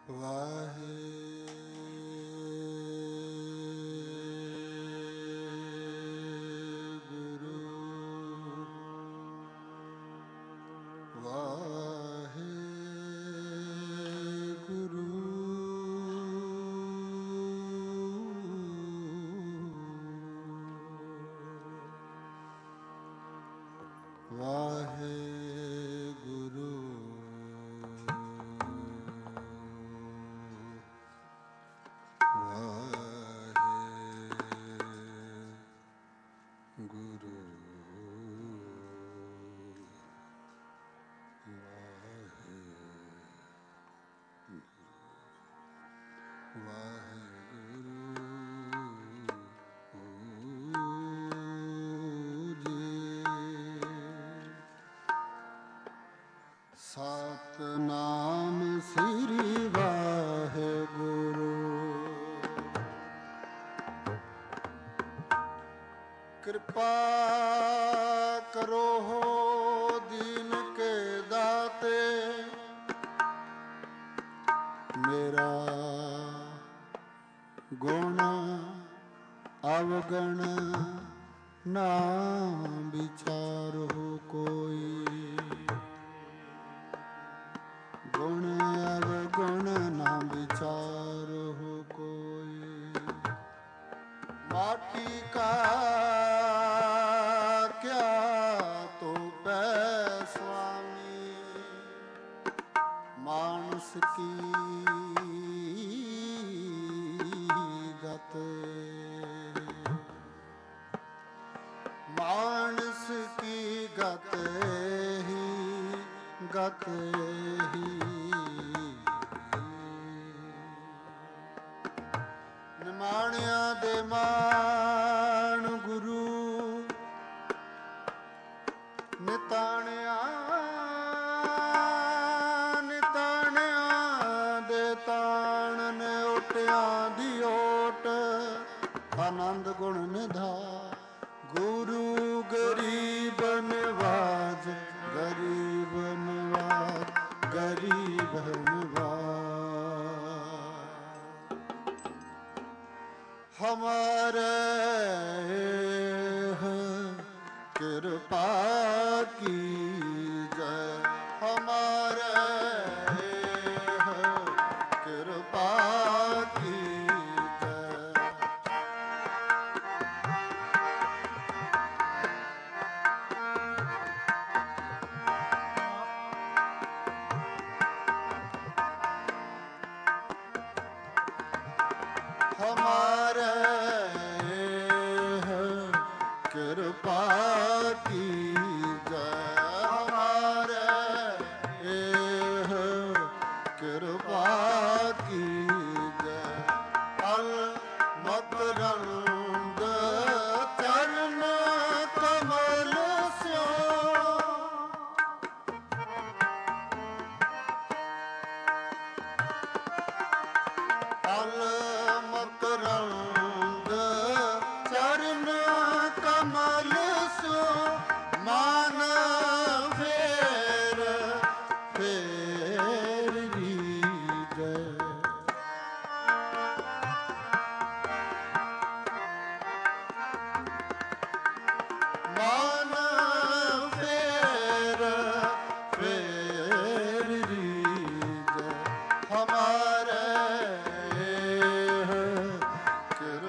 ਸਤਿਨਾਮ ਸ੍ਰੀ ਵਾਹਿਗੁਰੂ। ਕਿਰਪਾ ਕਰੋ ਦੀਨ ਕੇ ਦਾਤੇ, ਮੇਰਾ ਗੁਣ ਅਵਗਣ ਨਾ ਵਿਚਾਰੋ ਕੋਈ। ਗੁਣ ਅਵਗੁਣ ਨਾ ਵਿਚਾਰੋ ਕੋਈ। ਮਾਟੀ ਕਾ ਕਿਆ ਤੋਪੈ ਸੁਆਮੀ, ਮਾਨਸ ਕੀ ਗਤ। ਮਾਨਸ ਕੀ ਗਤ ਹੀ ਗਤ ਹੀ। ਨਿਮਾਣਿਆਂ ਦੇ ਮਾਣ ਗੁਰੂ, ਨਿਤਾਣਿਆਂ ਨਿਤਾਣਿਆਂ ਦੇ ਤਾਣ ਨੇ। ਓਟਿਆਂ ਦੀ ਓਟ ਆਨੰਦ ਗੁਣ ਨਿਧਾਨ। ਗੁਰੂ ਗਰੀਬ ਨਿਵਾਜ ਗਰੀਬ ਨਿਵਾਜ ਗਰੀਬ ਨਿਵਾਜ। ਹਮਾਰੇ ਕਿਰਪਾ ਕੀਜੈ, ਹਮਾਰੇ ਕਿਰਪਾ ਕੀਜੈ। ਹਮਾਰੇ ਕਿਰਪਾ ਕੀਜੈ, ਹਮਾਰੇ ਕਿਰਪਾ ਕੀਜੈ। ਅਲ ਮਕਰੰਦ ਚਰਨ ਕਮਲ ਸਿਓ, ਅਲ ਮਕਰੰਦ ਚਰਨ ਕਮਲ ਸਿਓ। ਮਾਨ ਫੇਰ ਫੇਰ ਰੀਜੈ। ਮਾਨ ਫੇਰ ਫੇਰ ਰੀਜੈ। ਹਮਾਰੇ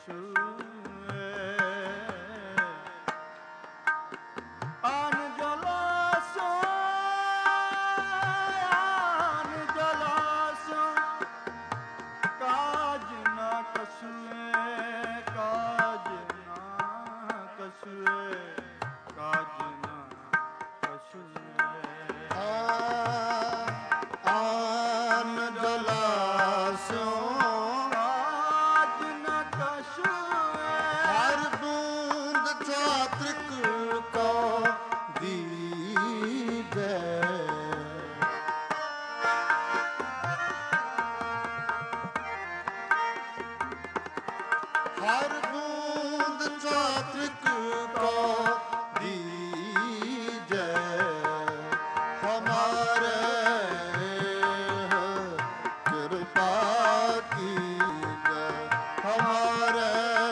ਕਛੂਏ ਆਨ ਜਲਾਸੋ ਕਾਜ ਨਾ ਕਛੂਏ ਕਾਜ ਨਾ ਕਛੂਏ ਕਾਜ ਨਾ ਕਛੂਏ ਆਨ ਜਲਾਸੋ ਕਾਜ ਨਾ ਕਛੂਏ ਹਰ ਬੂੰਦ ਛਾਤ੍ਰਿਕ ਕੋ ਦੀਜੈ ਹਰ ਬੂੰਦ ਛਾਤ੍ਰਿਕ ਕੋ ਦੀਜੈ ਹਮਾਰੇ ਕਿਰਪਾ ਕੀਜੈ ਹਮਾਰੇ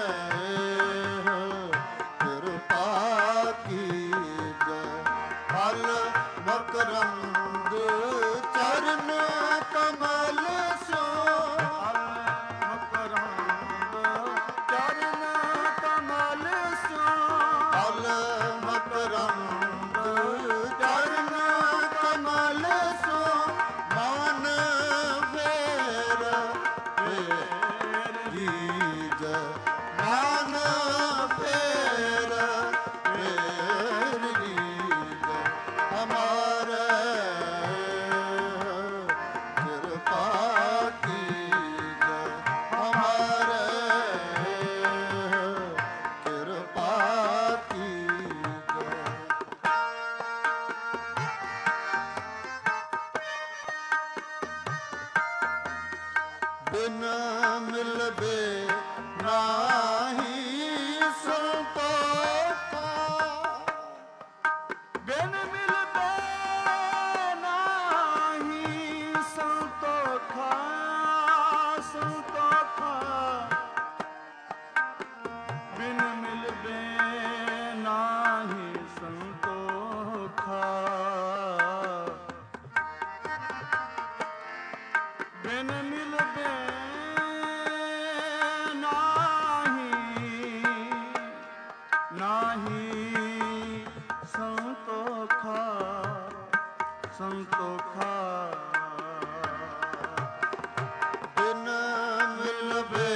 ਕਿਰਪਾ ਕੀਜੈ ਹਲ ਮਕਰੰਦ ਚਰਨ ਕਮਲ ਸੋ ਹਲ ਮਕਰੰਦ ਚਰਨ ਕਮਲ ਸੋ ਹਲ ਮਕਰੰਦ ਚਰਨ ਕਮਲ ਸੋ ਮਨ ਫੇਰ ਫੇਰ ਜੀਜੈ ਮਨ ਫੇਰ ਫੇਰ ਜੀਜੈ ਹਮਾਰੇ ਕਿਰਪਾ ਕੀਜੈ ਹਮਾਰੇ ਕਿਰਪਾ ਕੀਜੈ ਬਿਨ ਮਿਲਵੇ ਨਾਹੀ ਸੰਤੋਖਾ ਬਿਨ ਮਿਲਵੇ ਨਾਹੀ ਸੰਤੋਖਾ ਸੰਤੋਖਾ ਬਿਨ ਮਿਲਵੇ ਨਾਹੀ ਸੰਤੋਖਾ ਬਿਨ ਮਿਲਵੇ ਨਾਹੀ ਸੰਤੋਖਾ ਸੰਤੋਖਾ ਬਿਨ ਮਿਲਵੇ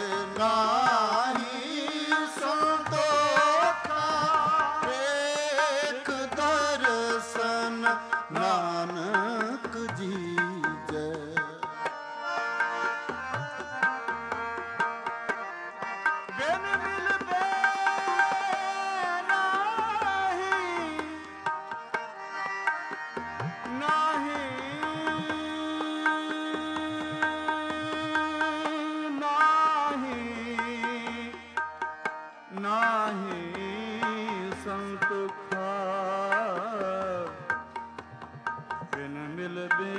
ਨਾਹੀ ਸੰਤੋਖਾ ਏਕ ਦਰਸ਼ਨ ਨਾਨਕ ਜੀਜੈ ਬਿਨ ਮਿਲਵੇ ਨਾਹੀ ਨਾਹੀ ਸੰਤੋਖਾ ਬਿਨ ਮਿਲਵੇ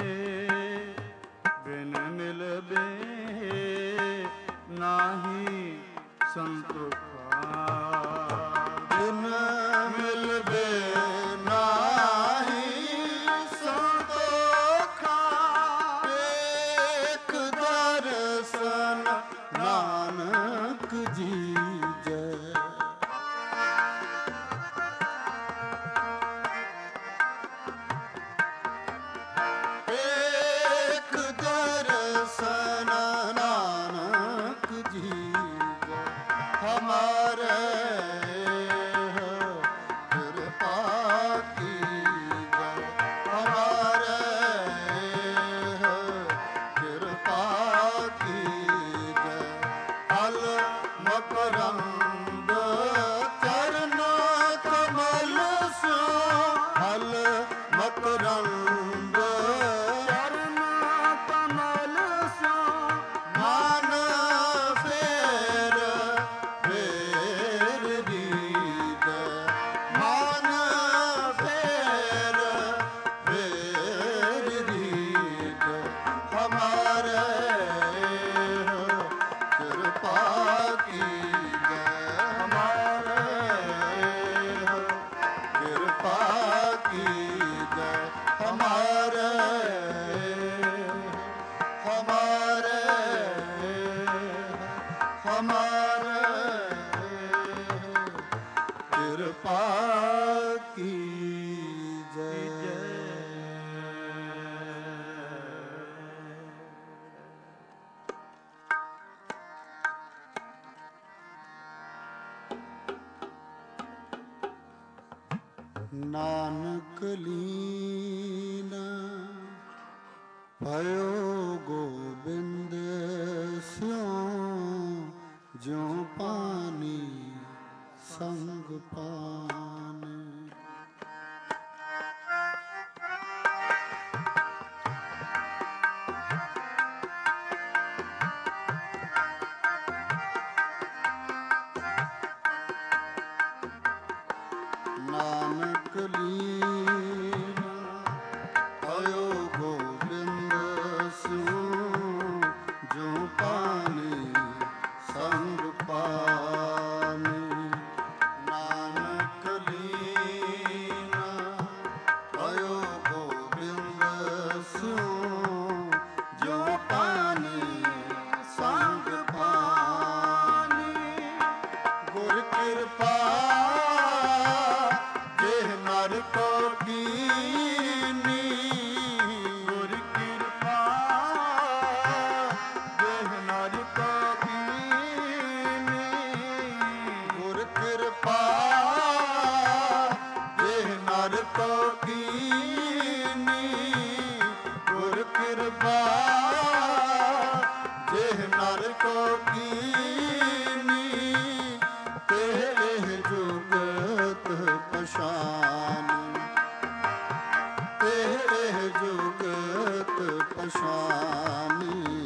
ਨਾਹੀ ਸੰਤੋਖਾ ਬਿਨ ਮਿਲਵੇ ਨਾਹੀ ਸੰਤੋਖਾ ਏਕ ਦਰਸ਼ਨ ਨਾਨਕ ਜੀਜੈ ਏਕ ਦਰਸ਼ਨ ਨਾਨਕ ਜੀਜੈ ਹਮਾਰੇ ਕਿਰਪਾ ਕੀਜੈ ਹਮਾਰੇ ਕਿਰਪਾ ਕੀਜੈ ਹਲ ਮਕਰੰਦ ਚਰਨ ਕਮਲ ਸੋ ਹਲ ਮਕਰੰਦ ਚਰਨ ਕਮਲ ਸੋ ਮਨ ਫੇਰ ਫੇਰ ਜੀਜੈ ਮਨ ਫੇਰ ਫੇਰ ਜੀਜੈ ਹਮਾਰੇ ਕਿਰਪਾ ਕੀਜੈ ਹਮਾਰੇ ਕਿਰਪਾ ਕੀਜੈ ਹਮਾਰੇ ਹਮਾਰੇ ਹਮਾਰੇ ਕਿਰਪਾ ਕੀਜੈ। ਨਾਨਕ ਲੀਨਾ ਭਇਓ ਗੋਬਿੰਦ ਸਿਉ ਜਿਉ ਪਾਣੀ ਸੰਗ ਪਾਨ। ਨਾਨਕ ਲੀਨਾ ਭਇਓ ਗੋਬਿੰਦ ਸਿਉ ਜਿਉ ਪਾਣੀ ਸੰਗ ਪਾਨੀ। ਨਾਨਕ ਲੀਨਾ ਭਇਓ ਗੋਬਿੰਦ ਸਿਉ ਜਿਉ ਪਾਣੀ ਸੰਗ ਪਾਨੀ। ਗੁਰ ਕਿਰਪਾ ਜਿਹ ਨਰ ਕੋ ਕੀਨੀ। ਗੁਰ ਕਿਰਪਾ ਜਿਹ ਨਰ ਕੋ ਕੀਨੀ। ਗੁਰ ਕਿਰਪਾ ਜਿਹ ਨਰ ਕੋ ਕੀਨੀ। ਗੁਰ ਕਿਰਪਾ ਜਿਹ ਨਰ ਕੋ ਕੀਨੀ। ਤੇਹ ਜੁਗਤ ਪਛਾਨੀ। ਤੇਹ ਜੁਗਤ ਪਛਾਨੀ।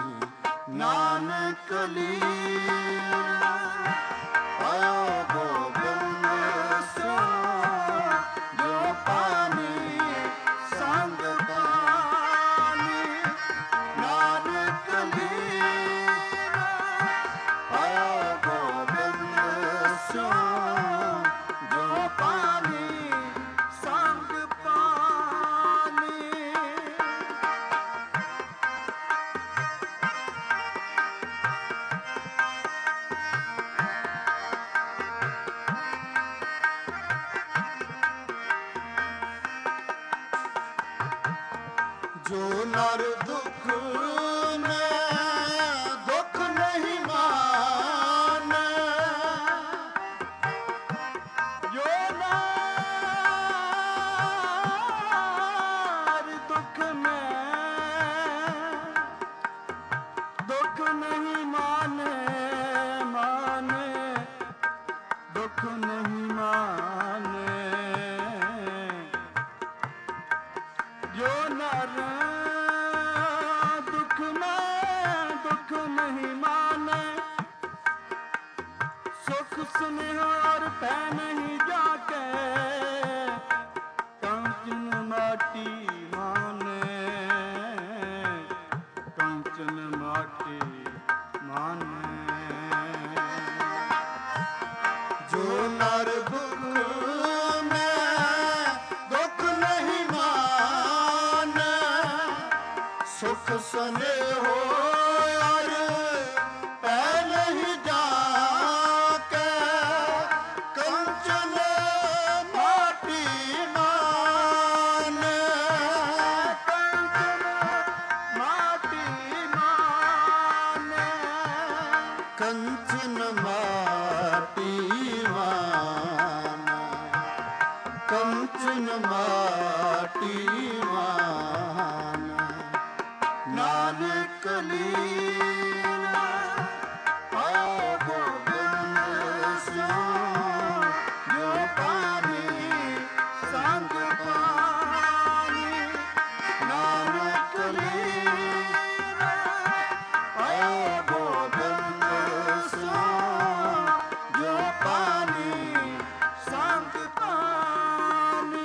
ਨਾਨਕ ਲੀਨਾ ਭਇਓ ਗੋਬਿੰਦ ਸਿਉ ਜਿਉ ਪਾਣੀ ਸੰਗ ਪਾਨੀ। ਨਾਨਕ ਲੀਨਾ ਭਇਓ ਗੋਬਿੰਦ ਸਿਉ ਜਿਉ ਪਾਣੀ ਸੰਗ ਪਾਨੀ। ਜੋ ਨਰ ਦੁਖ ਮੈਂ ਦੁਖ ਨਹੀਂ ਮਾਨੈ। ਜੋ ਨਰ ਦੁਖ ਮੈਂ ਦੁਖ ਨਹੀਂ ਮਾਨੈ। ਮਾਨੈ ਦੁਖ ਨਹੀਂ ਮਾਨੈ। ਜੋ ਨਰ ਦੁਖ ਮੈਂ ਦੁਖ ਨਹੀਂ ਮਾਨੈ। ਸੁਖ ਸੁਨਿਹਾਰ ਪੈ ਨਹੀਂ ਜਾਕੈ। ਕੰਚਨ ਮਾਟੀ ਮਾਨੈ। ਕੰਚਨ ਮਾਟੀ ਮਾਨੈ। ਜੋ ਨਰ ਦੁਖ ਮੈਂ ਦੁਖ ਨਹੀਂ ਮਾਨੈ। ਸੁਖ ਸੁਨੇਹੋ ਅਰ ਪੈ ਨਹੀਂ ਜਾਕੈ। ਕੰਚਨ ਮਾਟੀ ਮਾਨੈ। ਕੰਚਨ ਮਾਟੀ ਮਾਨੈ। ਕੰਚਨ ਮਾਟੀ ਮਾਨੈ। ਕੰਚਨ ਮਾਟੀ ਮਾਨੈ। ਨਾਨਕ ਲੀਨਾ ਭਇਓ ਗੋਬਿੰਦ ਸਿਉ ਜਿਉ ਪਾਣੀ ਸੰਗ ਪਾਨੀ। ਨਾਨਕ ਲੀਨਾ ਭਇਓ ਗੋਬਿੰਦ ਸਿਉ ਜਿਉ ਪਾਣੀ ਸੰਗ ਪਾਨੀ।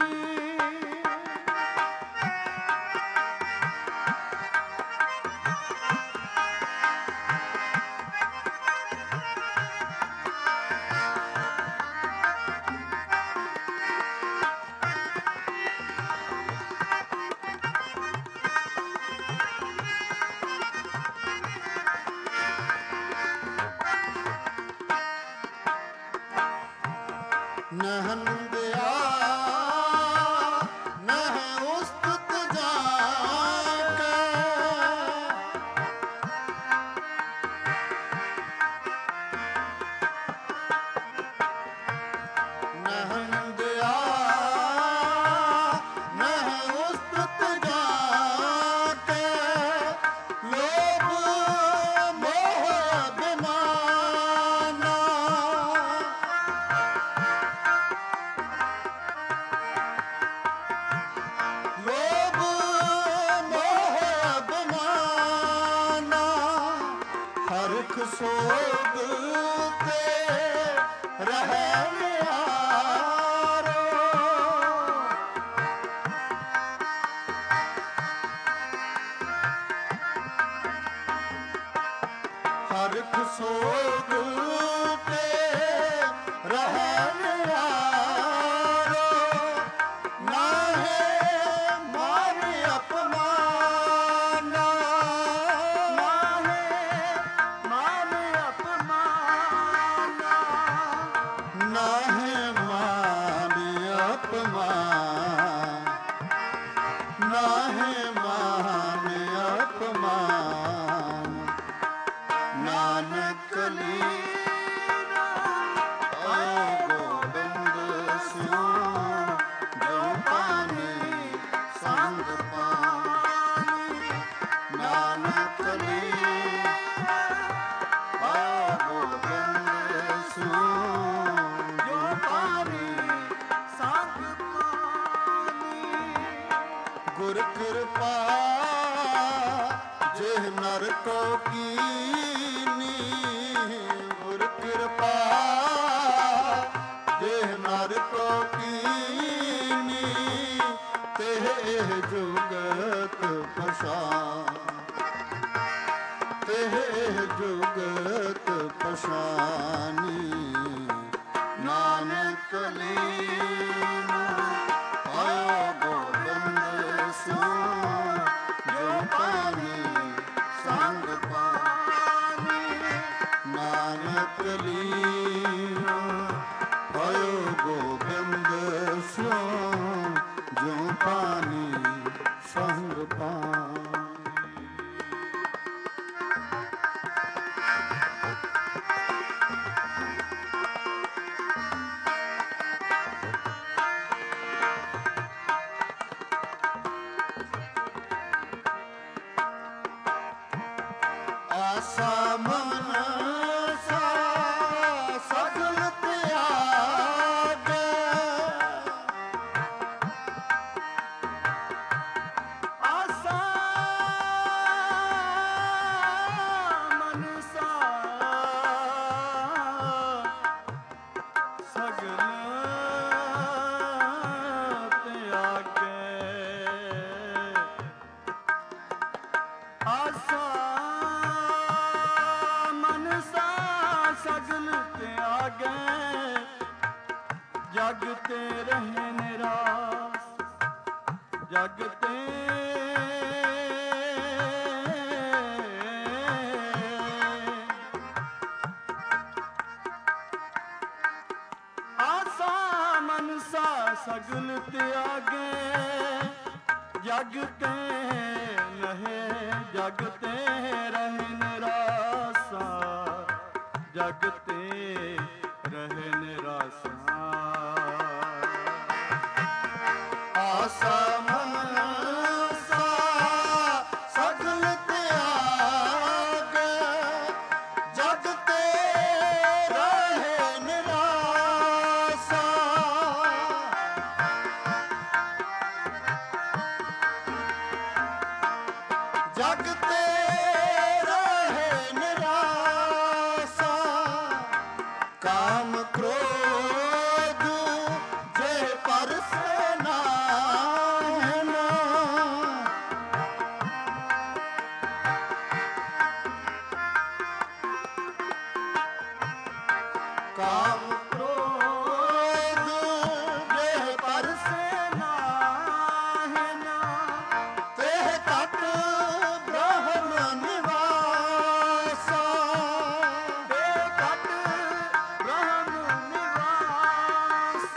ਨਹੰਦਿਆ ਨਹਿ ਉਸਤਤ ਜਾਕੇ ਨਹੰਦਿਆ ਨਹਿ ਉਸਤਤ ਜਾਕੇ ਲੋਭ ਮੋਹ ਅਭਿਮਾਨਾ ਲੋਭ ਮੋਹ ਅਭਿਮਾਨਾ ਹਰਿਖ ਸੋਗ ਤੇ ਰਹਿ ਨਿਹਾਰੋ ਹਰਿਖ ਸੋਗ ਤੇ ਰਹਿ ਨਿਹਾਰੋ ਨਾਹੇ ਮਾਨ ਅਪਮਾਨਾ ਨਾਹੇ ਮਾਨ ਅਪਮਾਨ ਨਾਹੇ ਮਾਨ ਅਪਮਾਨ ਨਾਨਕ ਲੀਨਾ ਆਇ ਗੋਬਿੰਦ ਸਿਉ ਜੋ ਪਾਣੀ ਸੰਗ ਪਾਣੀ ਨਾਨਕ ਲੀਨਾ ਆਇ ਗੋਬਿੰਦ ਸਿਉ ਜੋ ਪਾਣੀ ਸੰਗ ਪਾਣੀ ਗੁਰ ਕਿਰਪਾ ਜਿਹ ਨਰ ਕੋ ਕੀਨੀ ਗੁਰ ਕਿਰਪਾ ਜਿਹ ਨਰ ਕੋ ਕੀਨੀ ਤੇਹ ਜੁਗਤ ਪਛਾਨ ਤੇਹ ਜੁਗਤ ਪਛਾਨੀ ਨਾਨਕ ਲੀਨਾ ਆਇ ਗੋਬਿੰਦ ਸਿਉ ਜੋ ਪਾਣੀ ਸੰਗ ਪਾਣੀ ਨਾਨਕ ਲੀਨਾ ਆਇ ਗੋਬਿੰਦ ਸਿਉ ਜੋ ਪਾਣੀ ਸੰਗ ਪਾਣੀ ਆਸਾ ਮਨਸਾ ਸਗਲ ਤਿਆਗ ਆਸਾ ਮਨਸਾ ਸਗਲ ਤਿਆਗੇ ਆਸਾ ਮਨਸਾ ਸਗਲ ਤਿਆਗੇ ਜਗ ਤੇ ਰਹਿ ਨਿਰਾਸ ਜਗ ਤੇ ਆਸਾ ਮਨਸਾ ਸਗਲ ਤਿਆਗੇ ਜਗ ਤੇ ਲਹੇ ਜਗ ਤੇ ਰਹਿ ਨਿਰਾਸਾ ਜਗ ਤੇ ਰਹਿ ਨਿਰਾਸਾ ਆਸਾ ਮਨਸਾ ਸਗਲ ਤਿਆਗ ਜਗ ਤੇ ਰਹੇ ਨਿਰਾਸਾ ਜਗ ਤੇ ਰਹੇ ਨਿਰਾਸਾ ਕਾਮ ਕ੍ਰੋਧ ਜੇ ਪਰਸੈ ਨਾਹਿ ਕਾਮ ਕ੍ਰੋਧ ਜੇ ਪਰਸੈ ਨਾਹਿ ਤੇਹ ਤਤ ਬ੍ਰਹਮ ਨਿਵਾਸਾ ਤੇ ਕਟ ਬ੍ਰਹਮ ਨਿਵਾਸ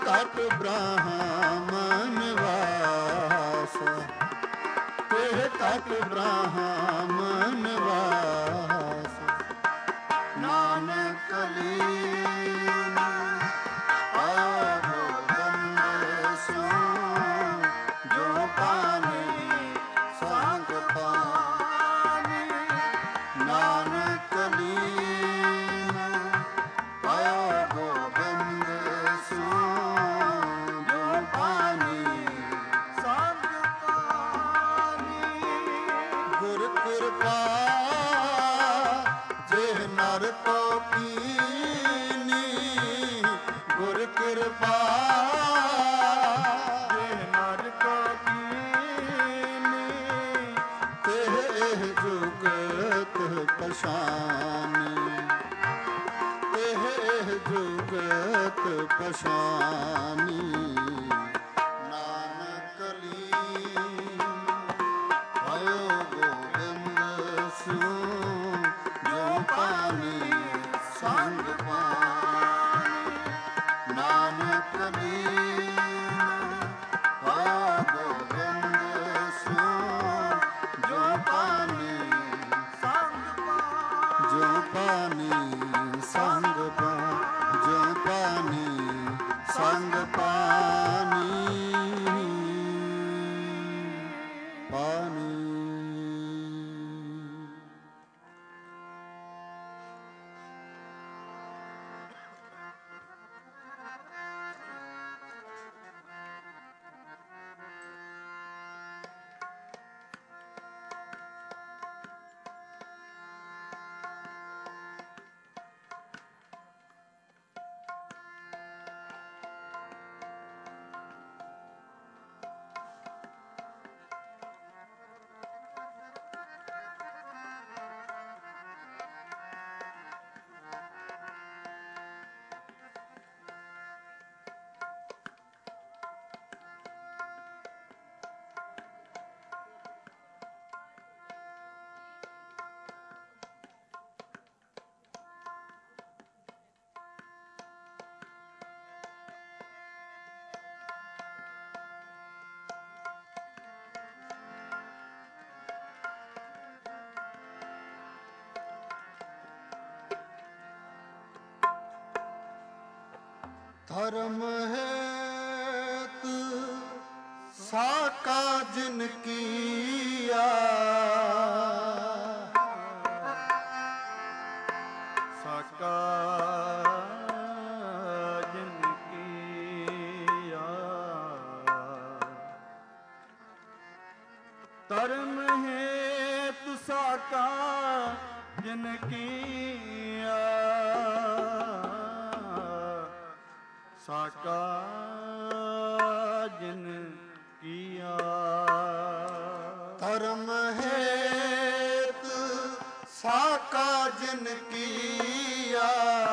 ਘਟ ਬ੍ਰਾਹਮਣ ਵਾਸ, ਤਿਹ ਘਟ ਬ੍ਰਾਹਮਣ ਵਾਸ। ਨਾਨਕ ਲੀਨ ਆਇਆ ਗੋਬਿੰਦ ਸਿਉ, ਜੋ ਪਾਣੀ ਸੰਗ ਪਾਣੀ। ਨਾਨਕ ਲੀਨ ਆਇਆ ਗੋਬਿੰਦ ਸਿਉ, ਜੋ ਪਾਣੀ ਸੰਗ ਪਾਣੀ। ਗੁਰ ਕਿਰਪਾ ਜੇ ਨਰ ਕੋ ਕੀਨੀ, ਗੁਰ ਕਿਰਪਾ ਜੇ ਨਰ ਕੋ ਕੀਨੀ। ਤਿਹ ਇਹ ਜੁਗਤ ਪਛਾਨੀ, ਤਿਹ ਇਹ ਜੁਗਤ ਪਛਾਨੀ। ਨਾਨਕ ਲੀਨ ਆਇਓ ਗੋਬਿੰਦ ਸਿਉ, ਜੋ ਪਾਣੀ ਸੰਗ ਪਾਣੀ। ਨਾਨਕ ਲੀਨ ਆਇਆ ਗੋਬਿੰਦ ਸਿਉ, ਜੋ ਪਾਣੀ ਸੰਗ ਪਾਣੀ। ਜੋ ਪਾਣੀ ਸੰਗ ਪਾਣੀ, ਜੋ ਪਾਣੀ ਸੰਗ ਪਾਣੀ ਪਾਣੀ। धर्म हेत साका जिन किया, साका जिन किया। धर्म हेतु साका जिन किया, साका जिन किया। धर्म हेत साका जिन किया,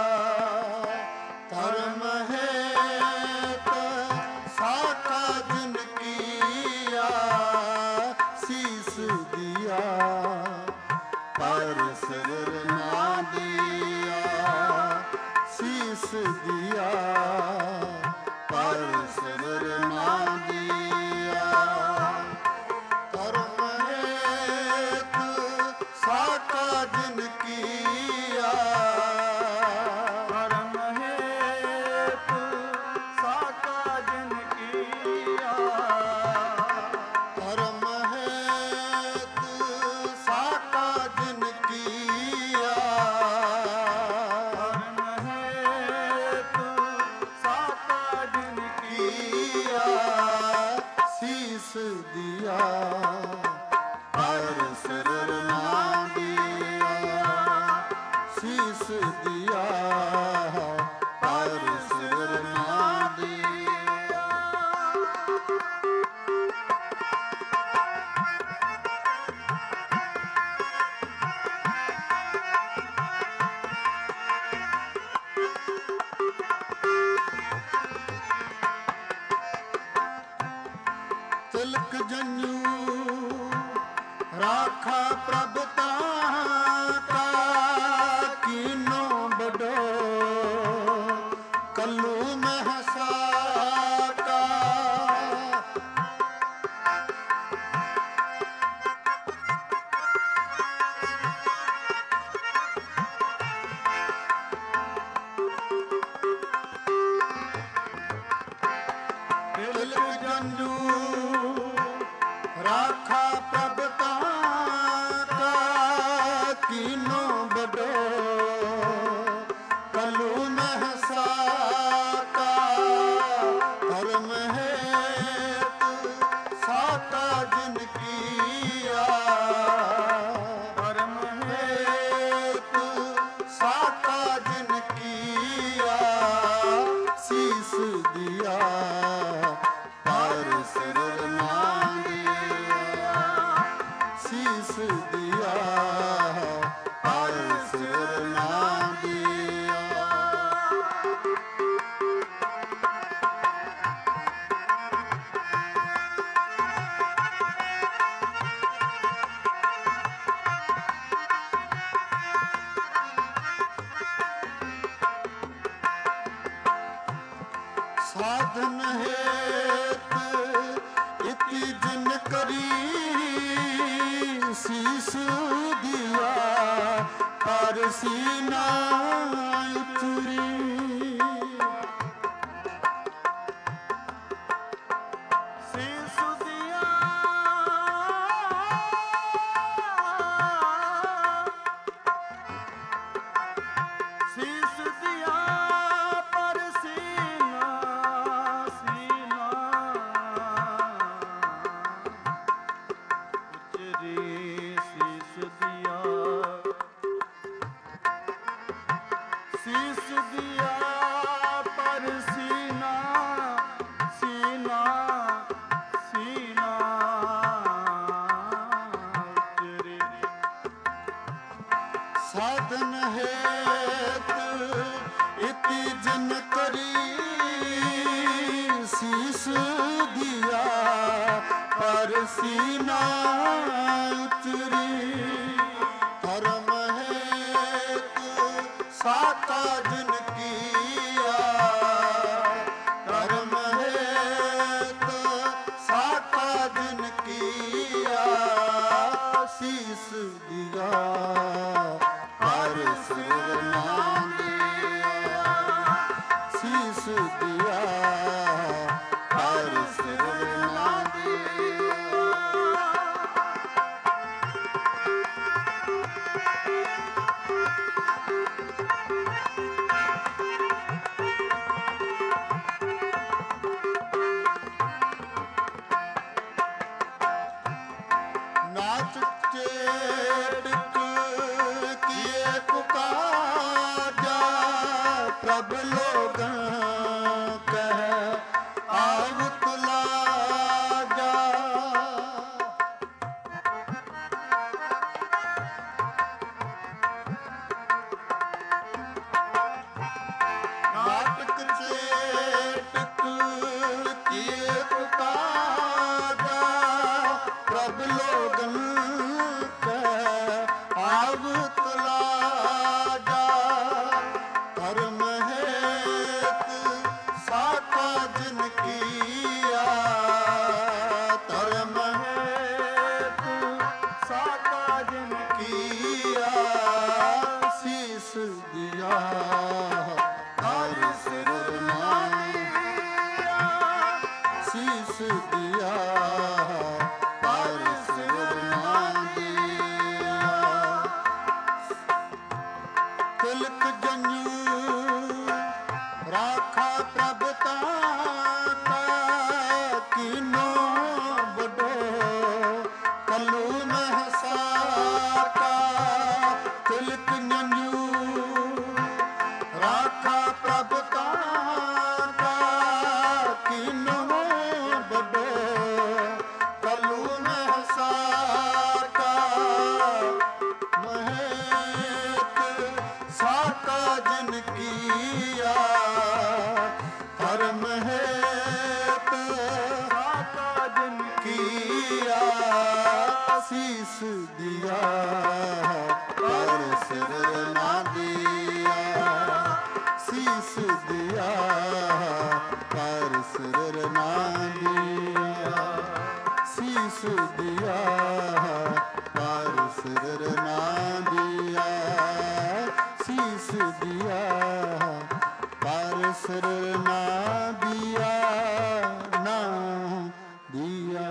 धर्म हेत साका जिन किया। शीस दिया पर सिर ना दिया, शीस दिया पर सिर ना दिया। धर्म हेत साका जिन किया, धर्म हेतु साका जिन किया। धर्म हेत साका जिन किया। धर्म हेतु साका जिन किया। शीस दिया पर सिर ना दिया, शीस दिया पर सिर ना दिया। तिलक जन्यू राखा प्रभ ताका, कीनो बडो कल्लू में हसा ਸਾਧਨ ਹੇਤ ਇਤੀ ਜਿਨ ਕਰੀ ਸੀਸ ਦਿਆ ਪਰ ਸੀਨਾ ਉਤਰੀ ਸੀਸ ਦਿਆ ਸੀਸ ਦਿਆ ਪਰ ਸੀਨਾ ਸੀਨਾ ਉਚਰੀ ਸੀਸ ਦਿਆ ਸੀਸ ਦਿਆ ਪਰ ਸੀਨਾ ਸੀਨਾ ਸੀਨਾ ਉਚਰੀ ਸਾਧਨ ਹੇਤ ਇਤੀ ਜਿਨ ਕਰੀ ਸੀਸ ਦਿਆ ਪਰ ਸੀਨਾ ਉਤਰੀ ਧਰਮ ਹੇਤ ਸਾਤਾ ਜਿਨ ਕੀਆ ਧਰਮ ਹੇਤ ਸਾਤਾ ਜਿਨ ਕੀਆ ਸੀਸ ਦਿਆ ਪਰ ਸਿਰ ਨਾ ਦਿਆ ਸੀਸ ਦਿਆ ਪਰ ਸਿਰ ਨਾ ਦਿਆ ਨਾਚ ਚੇਟਕ ਕੀਏ ਪੁਕਾਰਾ ਪ੍ਰਭ ਲੋਗਨ ਕਹਿ ਆਵਤ ਲਾਗਾ ਨਾਟਕ ਚੇਟਕ ਕੀਏ ਪੁਕਾਰਾ ਪ੍ਰਭ ਲੋਗਨ ਕਹਿ ਆਵਤ ਲਾਗਾ ਧਰਮ ਹੇਤ ਸਾਤਾ ਜਿਨ ਕੀਆ ਧਰਮ ਹੇਤ ਸਾਤਾ ਜਿਨ ਕੀਆ ਸੀਸ ਦਿਆ ਹਰ ਸਿਰ ਨਾ ਸੀਸ ਦਿਆ ਪਰ ਸਿਰ ਨਾ ਦਿਆ ਤਿਲਕ ਜੰਜੂ ਰਾਖਾ ਪ੍ਰਭ ਤਾਤਾ ਕੀਨੋ ਬਡੋ ਕਲੂ ਮਹਸਾਤਾ ਤਿਲਕ ਜੰਜੂ ਰਾਖਾ ਪ੍ਰਭ ਤਾਤਾ ਕੀਨੋ ਬਡੋ ਕਲੂ ਮਹਸਾਤਾ ਮਹੇਤ ਸਾਤਾ ਜਿਨ ਕੀਆ ਧਰਮ ਹੇਤ ਸਾਤਾ ਜਿਨ ਕੀਆ ਸੀਸ ਦਿਆ ਪਰ ਸਿਰ ਨਾ ਦਿਆ ਸੀਸ ਦਿਆ ਪਰ ਸਿਰ ਨਾ ਦਿਆ ਸੀਸ ਦਿਆ ਪਰ ਸਿਰ ਨਾ ਦਿਆ ਸੀਸ ਦਿਆ ਪਰ ਸਿਰ ਨਾ ਦਿਆ ਨਾ ਦਿਆ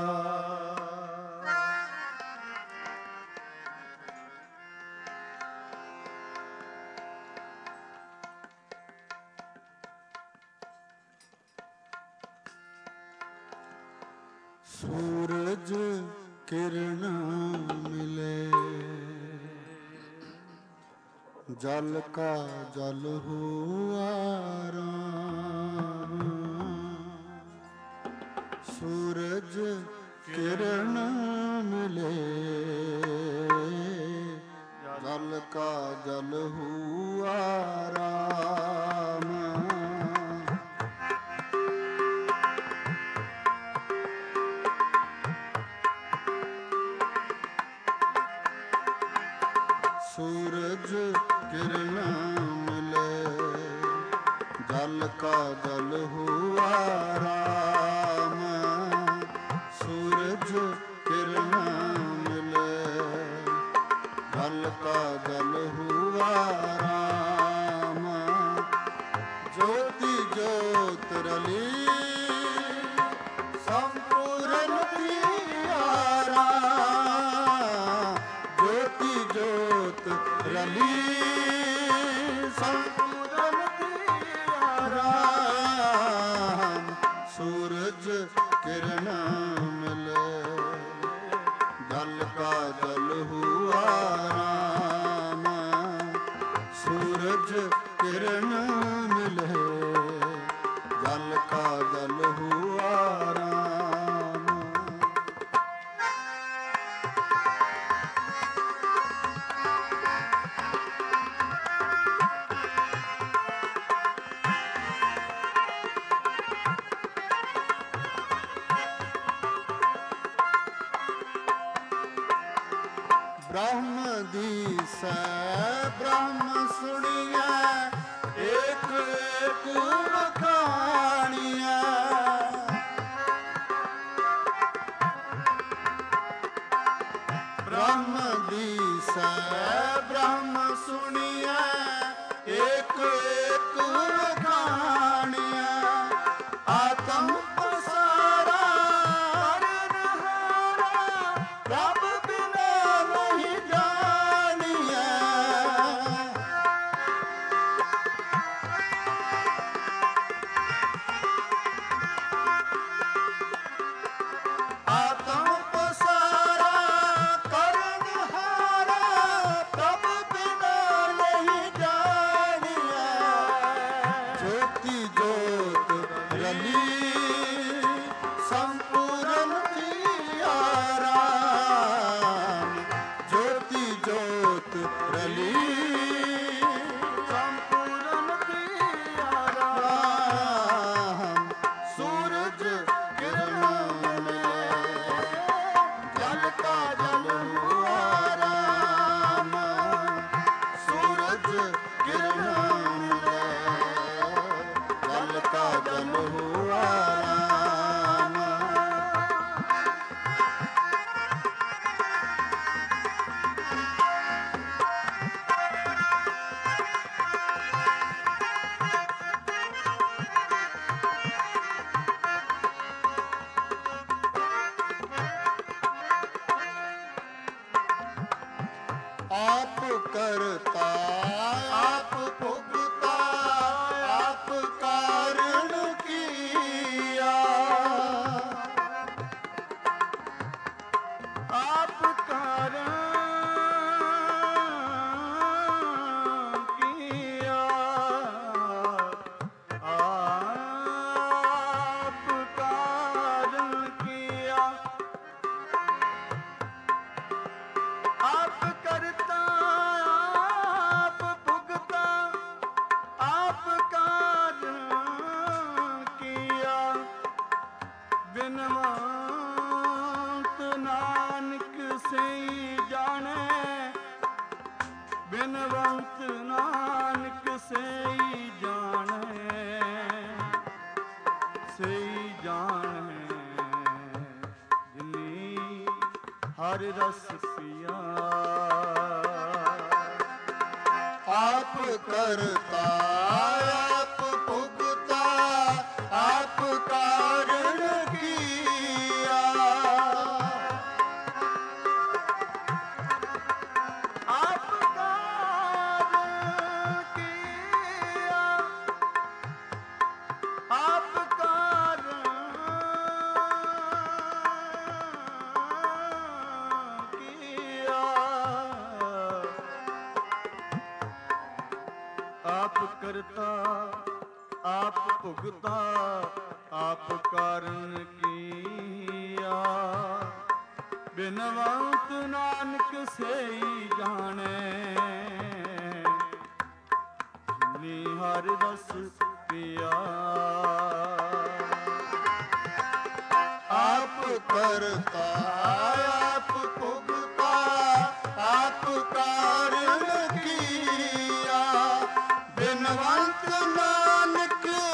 ਸੂਰਜ ਕਿਰਨ ਮਿਲੇ ਜਲ ਕਾ ਜਲ ਹੁਆ ਰਾਮ ਸੂਰਜ ਕਿਰਨ ਮਿਲੇ ਜਲ ਕਾ ਜਲ ਹੁਆ ਰਾਮ ਸੂਰਜ ਕਿਰਨ ਮਿਲੇ जल का जल हुआ राम, सूरज किरण मिले। जल का जल हुआ राम, ज्योति ज्योत रली, संपूर्ण प्यारा। ज्योति ज्योत रली, संपूर्ण प्यारा। सूरज किरण मिले। जल का जल हुआ राम, सूरज किरण मिले। जल का जल हुआ राम। ब्रह्म दिसै ब्रह्म सुनिए, एक एक बखानिए। ब्रह्म दिसै ब्रह्म सुनिए, एक एक बखानिए। आत्म पसारा तारनहारा, प्रभ बिना नहीं जानिए। आत्म पसारा तारनहारा, प्रभ बिना नहीं जानिए। ज्योति ज्योत रली, संपूर्ण प्यारा। ज्योति ज्योत रली, संपूर्ण प्यारा। सूरज किरण मिले। जल का जल हुआ राम, सूरज किरण मिले। जल का जल हुआ राम। आप करता आप भुगता, आप कारण किया। आप कारण किया। आप कारण किया। आप करता आप भुगता, आप कारण किया। बिनवंत नानक से जाने, बिनवंत नानक से जाने, से जाने। जिनी हर रस पिया। आप करता आप भुगता, आप कारण किया। आप कारण किया। आप कारण किया। आप करता आप भुगता, आप कारण किया। बिनवंत नानक से जाने, जिनी हर रस पिया। आप करता आप भुगता, आप कारण किया। बिनवंत नानक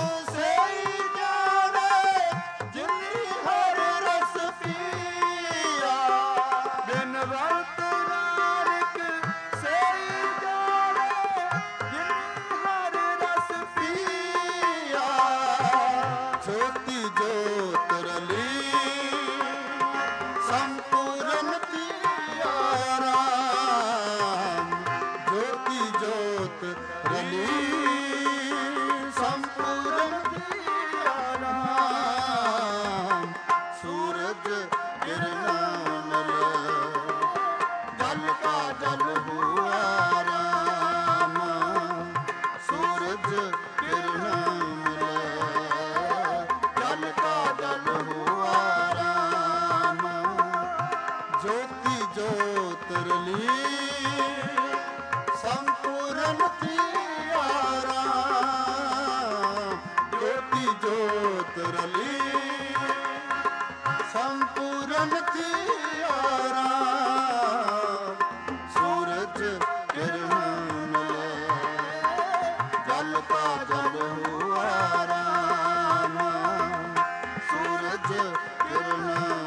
जोत रली संपूर्ण किया राम। सूरज किरण जल का जल हुआ राम। सूरज किरण जल का जल हुआ राम। ज्योति ज्योत रली संपूर्ण किया राम। ज्योति ज्योत रली संपूर्ण किया राम। सूरज किरण जल का जल हुआ राम। सूरज किरण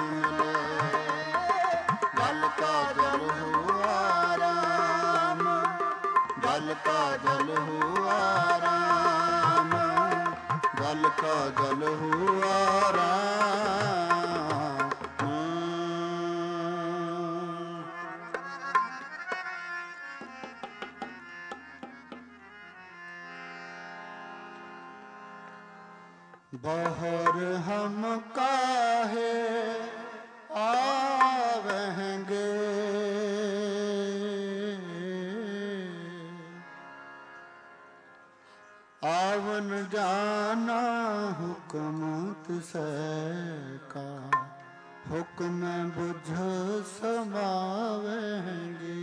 जल का जल हुआ राम। जल का जल हुआ राम। जल का जल हुआ राम। बाहर हम काहे आवेंगे। आवन जाना हुक्म तुझसे का। हुक्म बुझ समावेंगे।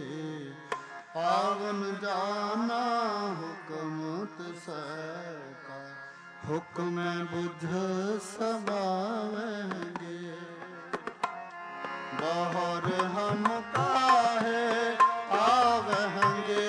आवन जाना हुक्म तुझसे का। हुक्म बुझ समावेंगे। बाहर हम काहे आवेंगे।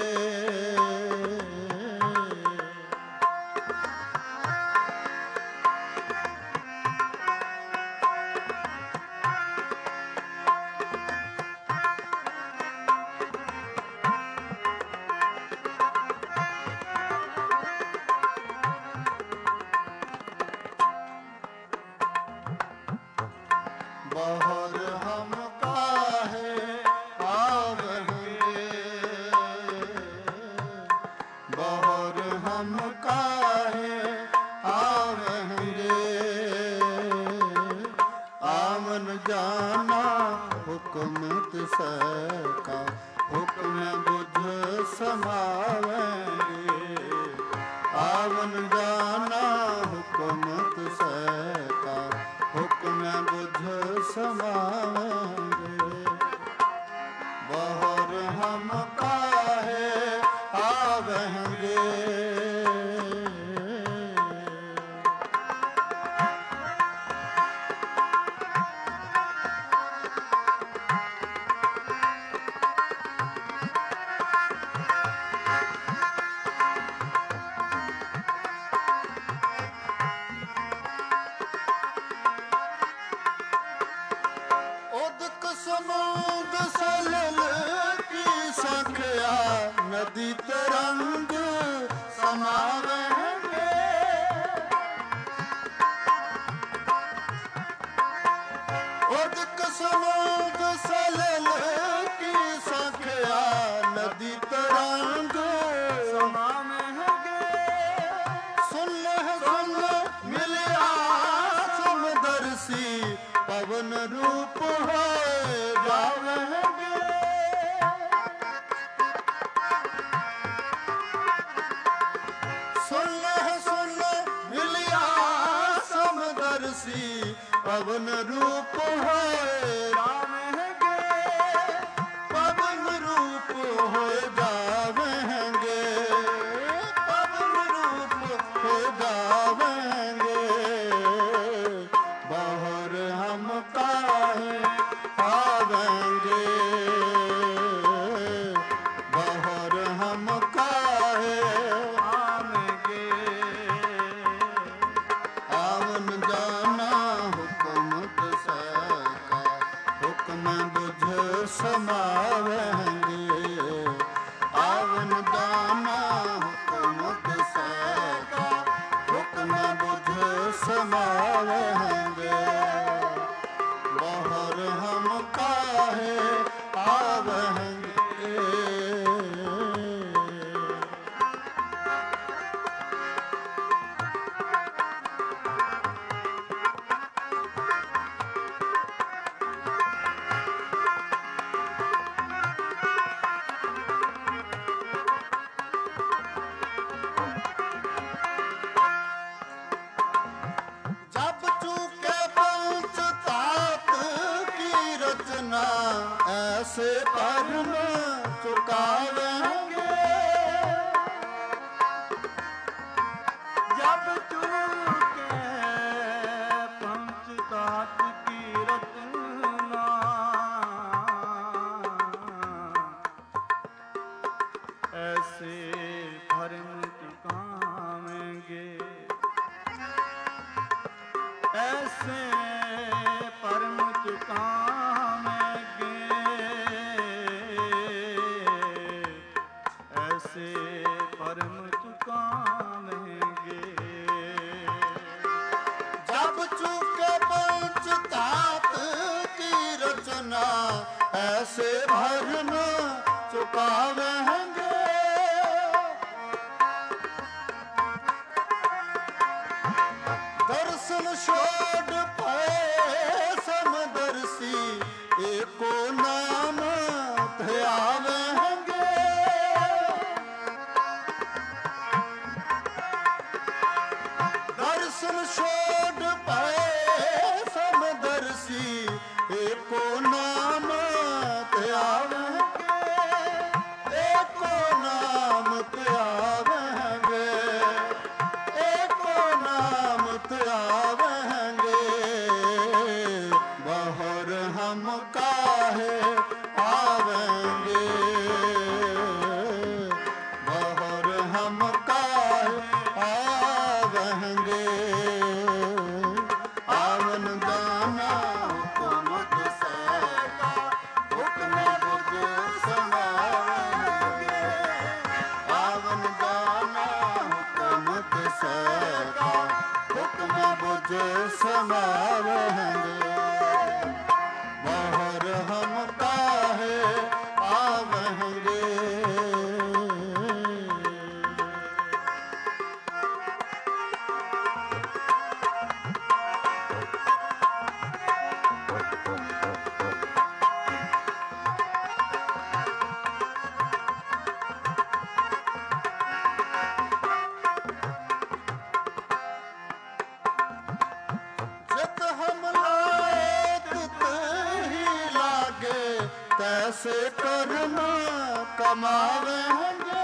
बाहर हम काहे आवेंगे। बाहर हम काहे आवेंगे। आवन जाना हुक्म तुझसे का। हुक्म बुझ समावेंगे। आवन जाना हुक्म तुझसे का। हुक्म बुझ समावेंगे। बाहर हम काहे आवेंगे। उदक समुद सलिल की सखिया नदी तरंग समावेंगे। उदक समुद सलिल की सखिया नदी तरंग समावेंगे। सुन मिलिया समदर्शी पवन रूप हो जावेंगे। सुन मिलिया समदर्शी पवन रूप हो जावेंगे। पवन रूप हो जावेंगे। पवन रूप हो जावेंगे। बाहर हम काहे आवेंगे। बाहर हम काहे आवेंगे। आवन जाना हुक्म तुझसे का। हुक्म बुझ समावेंगे। आवन जाना हुक्म तुझसे का। हुक्म बुझ समावेंगे। बाहर हम काहे आवेंगे। ਐਸੇ ਭਰਮ ਚੁਕਾਵਾਂਗੇ। ਜਬ ਚੂਕੇ ਪੰਚ ਤਾਤ ਕੀ ਰਚਨਾ, ਐਸੇ ਭਰਮ ਚੁਕਾਵੇਂਗੇ। ਐਸੇ ਭਰਮ ਚੁਕਾਵੇਂਗੇ। ਐਸੇ ਭਰਮ ਚੁਕਾਵੇਂਗੇ। ਜਬ ਚੁਕੇ ਪੰਚ ਤਾਤ ਕੀ ਰਚਨਾ, ਐਸੇ ਭਰਮ ਚੁਕਾਵੇਂਗੇ। ਦਰਸ਼ਨ ਛੋੜ ਪਏ ਸਮਦਰਸੀ, ਏਕੋ ਨਾਮ ਧਿਆਵੇਂਗੇ। ਦਰਸ਼ਨ ਛੋੜ ਪਏ ਸਮਦਰਸੀ, ਏਕੋ ਨਾਮ ਧਿਆਵੇਂਗੇ। ਏਕੋ ਨਾਮ ਧਿਆਵੇਂਗੇ। ਏਕੋ ਨਾਮ ਧਿਆਵੇਂਗੇ। ਬਾਹਰ ਹਮ ਕਾਹੇ ਆਵੇਂਗੇ। ਬਾਹਰ ਹਮ ਕਾਹੇ ਆਵੇਂਗੇ। ਆਵਨ ਦਾਨਾ ਹੁਕਮ ਸੈਕਾ, ਹੁਕਮ ਬੁਝ ਸਮਾਵੇਂਗੇ। ਆਵਨ ਦਾਨਾ ਹੁਕਮ ਸੈਕਾ, ਹੁਕਮ ਬੁਝ ਸਮਾਵੇਂਗੇ। ਬਾਹਰ ਹਮ ਕਾਹੇ ਆਵੇਂਗੇ। ਜਿਤ ਹਮ ਲਾਏ ਤਿਤ ਹੀ ਲਾਗੇ, ਤੈਸੇ ਕਰਮ ਕਮਾਵੇਂਗੇ।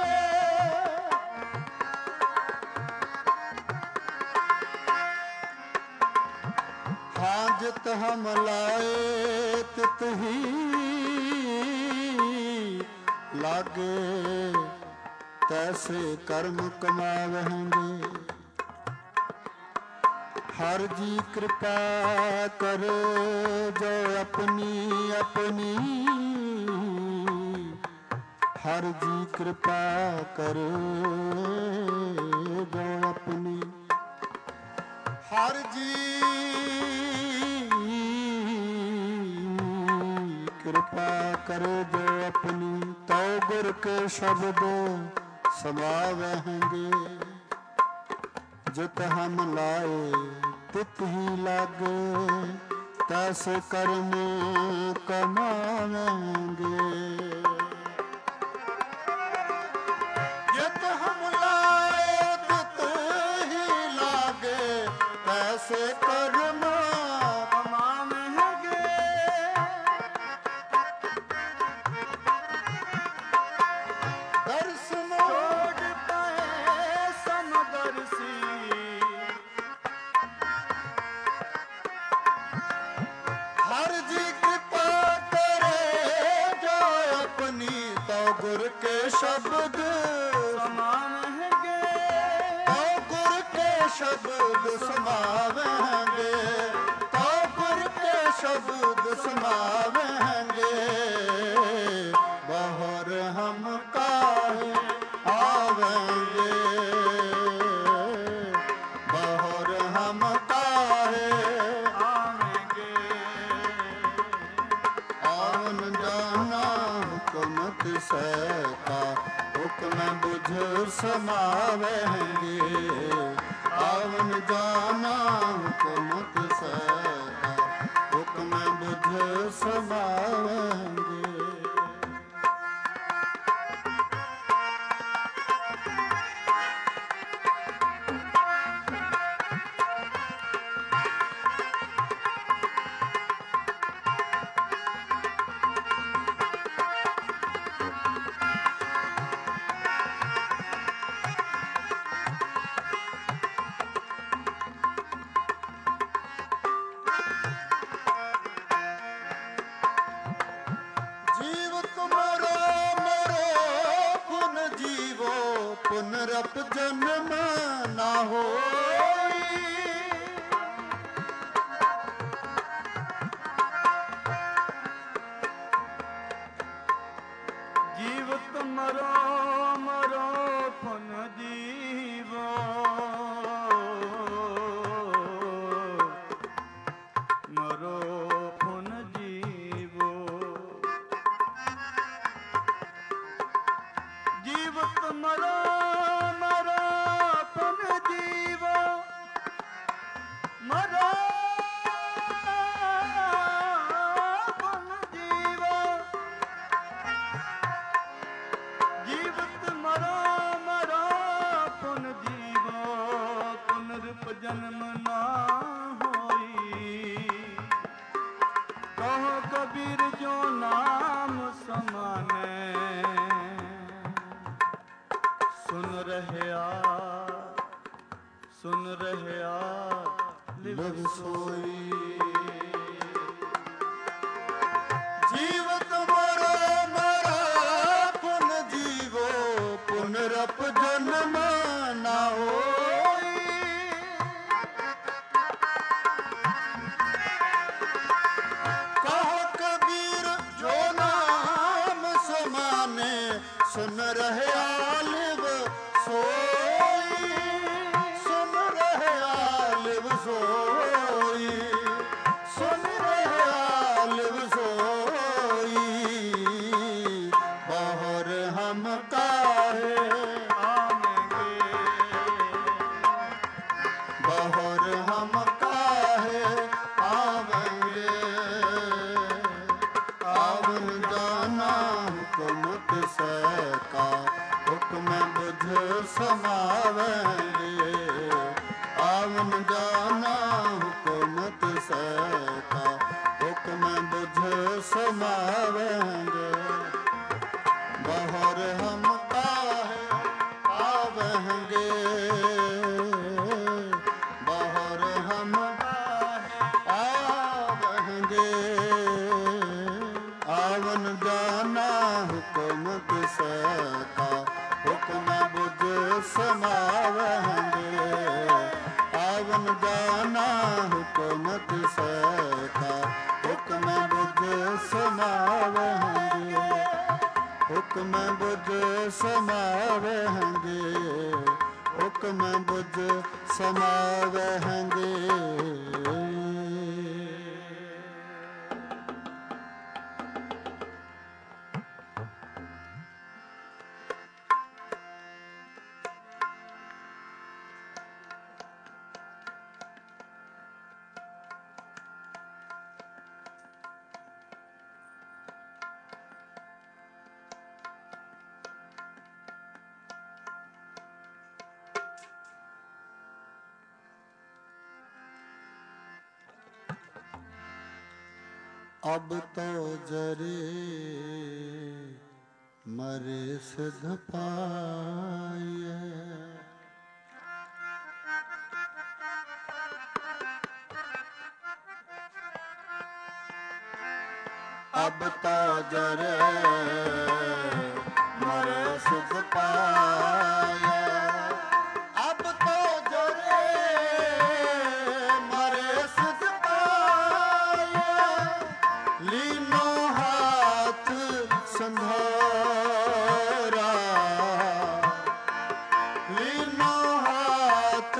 ਹਾਂ ਜਿਤ ਹਮ ਲਾਏ ਤਿਤ ਹੀ ਲਾਗੇ, ਤੈਸੇ ਕਰਮ ਕਮਾਵੇਂਗੇ। ਹਰ ਜੀ ਕਿਰਪਾ ਕਰ ਜੋ ਆਪਣੀ ਆਪਣੀ, ਹਰ ਜੀ ਕਿਰਪਾ ਕਰ ਜੋ ਆਪਣੀ। ਹਰ ਜੀ ਕਿਰਪਾ ਕਰ ਜੋ ਆਪਣੀ, ਤਉ ਗੁਰ ਕੇ ਸ਼ਬਦ ਸਮਾਵਹਿੰਗੇ। ਜਿਤ ਹਮ ਲਾਏ ਤਿਤ ਹੀ ਲਾਗੇ, ਤੈਸ ਕਰਮ ਕਮਾਵੇਂਗੇ। ਜਿਤ ਹਮ ਲਾਏ ਤਿਤ ਹੀ ਲਾਗੇ, ਤੈਸੇ ਕਰਮ ਕਮਾਵੇਂਗੇ। ਦਰਸ਼ਨ ਛੋੜ ਪਏ ਸਮਦਰਸੀ, ਹਰ ਜੀ ਕਿਰਪਾ ਕਰੇ ਜੋ ਆਪਣੀ, ਤਉ ਗੁਰ ਕੇ ਸ਼ਬਦ ਸਮਾਵੇਂਗੇ। ਤਉ ਗੁਰ ਕੇ ਸ਼ਬਦ ਸਮਾਵੇਂਗੇ। ਤਉ ਗੁਰ ਕੇ ਸ਼ਬਦ ਸਮਾਵੇਂਗੇ। ਬਾਹਰ ਹਮ ਕਾਹੇ ਆਵੇਂਗੇ। ਬਾਹਰ ਹਮ ਕਾਹੇ ਆਵੇਂਗੇ। ਆਵਨ ਜਾਨਾ ਹੁਕਮ ਤਿਸੈਕਾ, ਹੁਕਮ ਬੁਝ ਸਮਾਵੇਂਗੇ। ਆਵਨ ਜਾਨਾ ਹੁਕਮ ਤਿਸੈਕਾ, ਹੁਕਮ ਬੁਝ ਸਮਾਵੇਂਗੇ। पुनरप जन्म ना होई। जीवत मरो मरो पुन जीवो, मरो पुन जीवो। जीवत मरो मरो पुन जीवो, मरो पुन जीवो। जीवत मरो मरो पुन जीवो, पुनरुप जन्म ना होई। कहो कबीर जो नाम समाने, सुन रहे लिव सोई। जीवत मरो मरो पुन जीवो, पुनरप जन्म ना होई। कहो कबीर जो नाम समाने, सुन रहे आलिव सोई। सुन रहे आलिव सोई, सुन रहे आलिव सोई। बाहर हम काहे आवेंगे, बाहर हम काहे आवेंगे। आवन जाना हुक्म किसै का, हुक्म बुझ समावेंगे। आवन जाना हुक्म किसै का, हुक्म बुझ समावेंगे। बाहर हम काहे आवेंगे, बाहर हम काहे आवेंगे। आवन जाना हुक्म किसै का, हुक्म बुझ समावेंगे। आवन जाना हुक्म किसै का, हुक्म बुझ समावेंगे। हुक्म बुझ समावेंगे, हुक्म बुझ समावेंगे। अब तो जरे मरे सिद्ध पाए। अब तो जरे मरे सिद्ध पाए। अब तो जरे मरे सिद्ध पाए। लीनो हाथ संधारा, लीनो हाथ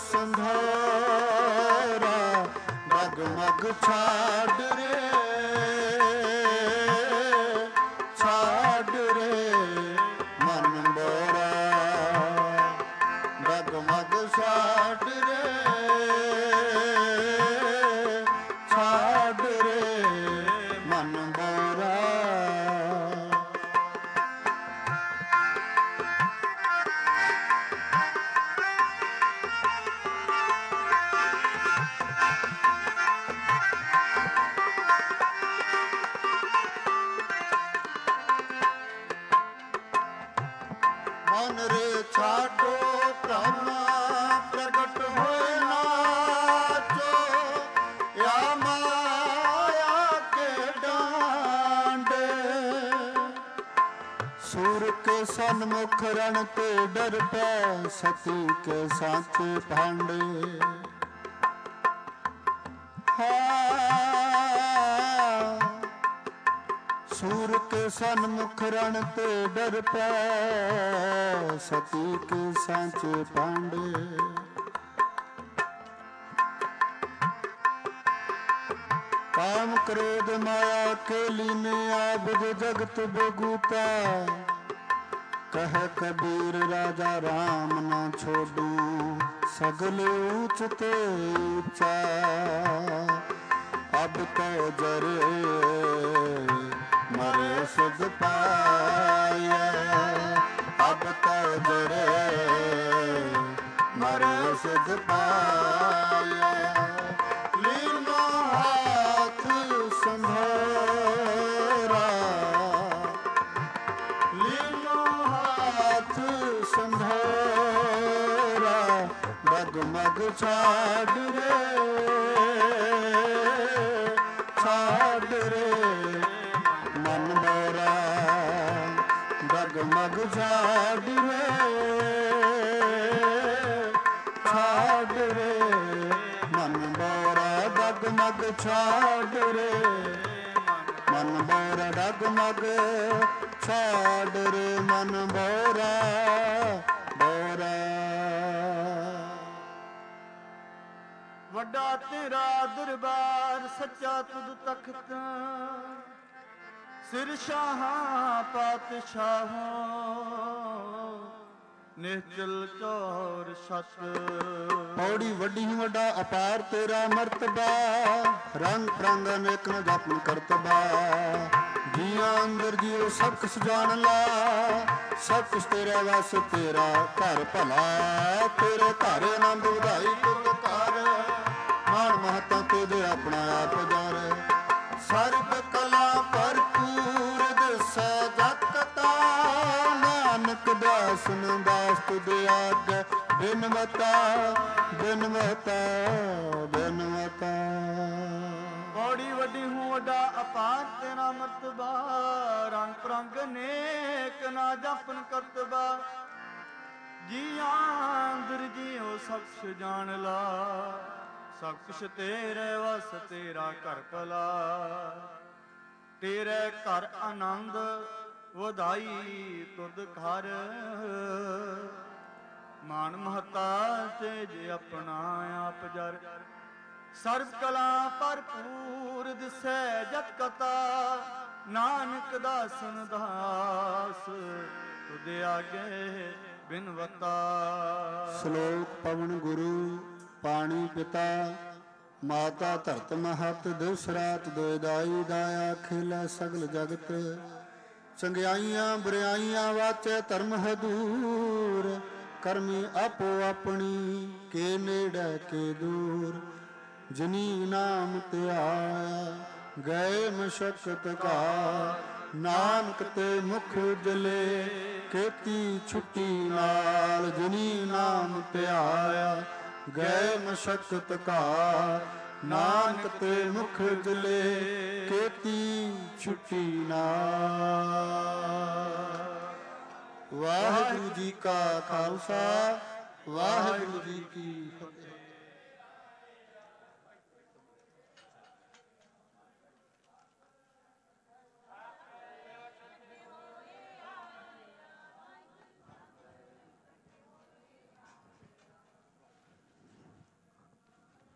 संधारा। डगमग छाड़ रे, छाड़ रे मन मोरा। डगमग छाड़ रे, छाड़ रे मन मोरा। मन रे छाटो ब्रह्म प्रगट होए नाचो। या माया के डांडे, सूर के सन सन्मुख रण ते डर पै सती के सांचे भांडे सूर के सन्मुख रण ते डर पै सती के सांचे पांडे काम क्रोध माया के लीने आबद जगत बेगूता कह कबीर राजा राम ना छोड़ू सगल ऊंच ते ऊंचा अब तो जरे मरे सुध पाया अब तो जरे मरे सुध पाया लीनो हाथ संधेरा लीनो हाथ संधेरा डगमग छाड़ रे मन मोरा डगमग छाड़ रे मन मोरा डगमग छाड़ रे मन मोरा डगमग छाड़ रे मन मोरा मोरा ਵੱਡਾ ਤੇਰਾ ਦਰਬਾਰ ਸੱਚਾ ਤੁਧ ਤਖਤ ਸਿਰ ਸ਼ਾਹਾਂ ਪਾਤਸ਼ਾਹਾਂ ਨਿਹਚਲ ਚੌਰ ਸਤ ਪੌੜੀ ਵੱਡੀ ਵੱਡਾ ਅਪਾਰ ਤੇਰਾ ਮਰਤਬਾ ਰੰਗ ਪ੍ਰੰਗ ਅਨੇਕ ਨ ਜਪਨ ਕਰਤਬਾ ਜੀਆਂ ਅੰਦਰ ਜੀਉ ਸਭ ਕੁਛ ਜਾਣ ਲਾ ਸਭ ਕੁਛ ਤੇਰਾ ਵਸ ਤੇਰਾ ਘਰ ਭਲਾ ਤੇਰੇ ਘਰ ਆਨੰਦ ਵਧਾਈ ਤੁਧ ਘਰ ਮਾਣ ਮਹਤਾ ਤੇ ਆਪਣਾ ਆਪ ਜਰ ਸਰਬ ਕਲਾ ਭਰਪੂਰ ਦਿਸੈ ਜਗਤਾ ਨਾਨਕ ਦਾਸਨ ਦਾਸ ਤੁਧ ਆਗੈ ਬਿਨਵਤਾ ਬਿਨਵਤਾ ਬਿਨਵਤਾ ਬੜੀ ਵੱਡੀ ਹੂੰ ਵੱਡਾ ਅਪਾਰ ਤੇਰਾ ਮਰਤਬਾ ਰੰਗ ਪ੍ਰੰਗ ਨੇਕ ਨਾ ਜਪਨ ਕਰਤਬਾ ਜੀਆਂ ਅੰਦਰ ਜੀਉ ਸਭ ਕੁਛ ਜਾਣ ਲਾ ਸਭ ਕੁਛ ਤੇਰੇ ਵਸ ਤੇਰਾ ਘਰ ਭਲਾ ਤੇਰੇ ਘਰ ਆਨੰਦ ਵਧਾਈ ਤੁਧ ਘਰ ਮਾਨ ਮਹਤਾ ਤੇ ਜੇ ਆਪਣਾ ਆਪ ਜਰ ਸਰਬ ਕਲਾ ਭਰਪੂਰ ਦਿਸੈ ਜਤ ਕਤਾ ਨਾਨਕ ਦਾਸਨ ਦਾਸ ਤੁਧ ਆਗੇ ਬਿਨਵਤਾ ਸ਼ਲੋਕ ਪਵਨ ਗੁਰੂ ਪਾਣੀ ਪਿਤਾ ਮਾਤਾ ਧਰਤ ਮਹਤ ਦਿਵਸ ਰਾਤ ਦੋਇ ਦਾਈ ਦਾਇਆ ਖੇਲਾ ਸਗਲ ਜਗਤ ਚੰਗਿਆਈਆਂ ਬੁਰਾਈਆਂ ਵਾਚੈ ਧਰਮ ਹਦੂਰ ਕਰਮੀ ਆਪੋ ਆਪਣੀ ਕੇ ਨੇੜੇ ਕੇ ਦੂਰ ਜਿਨੀ ਨਾਮ ਧਿਆਇਆ ਗਏ ਮਸ਼ਕਤ ਕਾ ਨਾਨਕ ਤੇ ਮੁਖ ਉਜਲੇ ਕੀਤੀ ਛੁੱਟੀ ਨਾਲ ਜਿਨੀ ਨਾਮ ਧਿਆਇਆ ਗਏ ਮਸ਼ਕਤ ਕਾ ਨਾਨਕ ਤੇ ਮੁਖ ਉਜਲੇ ਕੀਤੀ ਛੁੱਟੀ ਨਾਲ। ਵਾਹਿਗੁਰੂ ਜੀ ਕਾ ਖਾਲਸਾ ਵਾਹਿਗੁਰੂ ਜੀ ਕੀ ਫਤਿਹ।